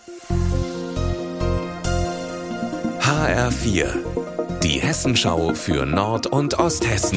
HR4, die Hessenschau für Nord- und Osthessen.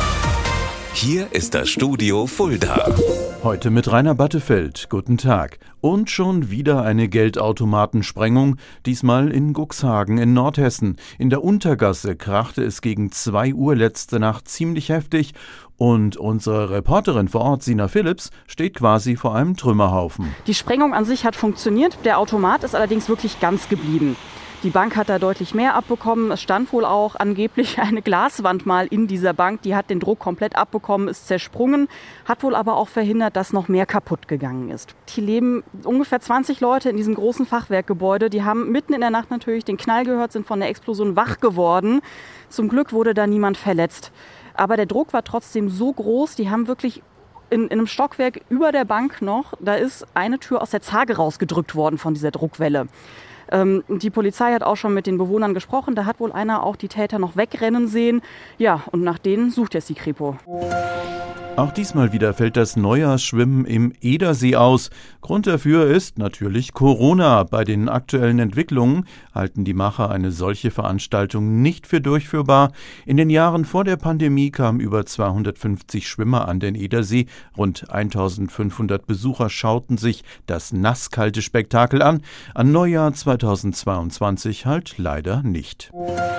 Hier ist das Studio Fulda. Heute mit Rainer Battefeld. Guten Tag. Und schon wieder eine Geldautomatensprengung, diesmal in Cuxhagen in Nordhessen. In der Untergasse krachte es gegen 2 Uhr letzte Nacht ziemlich heftig und unsere Reporterin vor Ort, Sina Phillips, steht quasi vor einem Trümmerhaufen. Die Sprengung an sich hat funktioniert, der Automat ist allerdings wirklich ganz geblieben. Die Bank hat da deutlich mehr abbekommen. Es stand wohl auch angeblich eine Glaswand mal in dieser Bank. Die hat den Druck komplett abbekommen, ist zersprungen, hat wohl aber auch verhindert, dass noch mehr kaputt gegangen ist. Hier leben ungefähr 20 Leute in diesem großen Fachwerkgebäude. Die haben mitten in der Nacht natürlich den Knall gehört, sind von der Explosion wach geworden. Zum Glück wurde da niemand verletzt. Aber der Druck war trotzdem so groß, die haben wirklich in einem Stockwerk über der Bank noch, da ist eine Tür aus der Zarge rausgedrückt worden von dieser Druckwelle. Die Polizei hat auch schon mit den Bewohnern gesprochen. Da hat wohl einer auch die Täter noch wegrennen sehen. Ja, und nach denen sucht jetzt die Kripo. Auch diesmal wieder fällt das Neujahrsschwimmen im Edersee aus. Grund dafür ist natürlich Corona. Bei den aktuellen Entwicklungen halten die Macher eine solche Veranstaltung nicht für durchführbar. In den Jahren vor der Pandemie kamen über 250 Schwimmer an den Edersee. Rund 1500 Besucher schauten sich das nasskalte Spektakel an. An Neujahr 2022 halt leider nicht.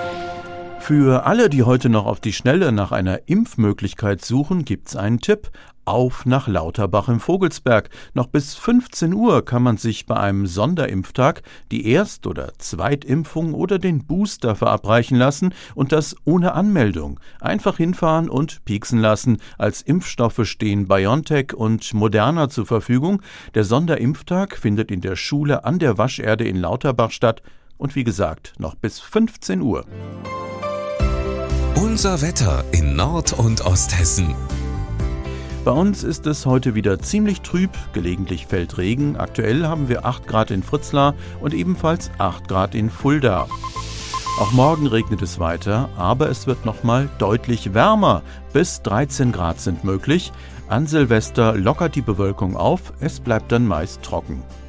Für alle, die heute noch auf die Schnelle nach einer Impfmöglichkeit suchen, gibt's einen Tipp. Auf nach Lauterbach im Vogelsberg. Noch bis 15 Uhr kann man sich bei einem Sonderimpftag die Erst- oder Zweitimpfung oder den Booster verabreichen lassen und das ohne Anmeldung. Einfach hinfahren und pieksen lassen. Als Impfstoffe stehen BioNTech und Moderna zur Verfügung. Der Sonderimpftag findet in der Schule an der Wascherde in Lauterbach statt und wie gesagt, noch bis 15 Uhr. Unser Wetter in Nord- und Osthessen. Bei uns ist es heute wieder ziemlich trüb, gelegentlich fällt Regen. Aktuell haben wir 8 Grad in Fritzlar und ebenfalls 8 Grad in Fulda. Auch morgen regnet es weiter, aber es wird nochmal deutlich wärmer. Bis 13 Grad sind möglich. An Silvester lockert die Bewölkung auf, es bleibt dann meist trocken.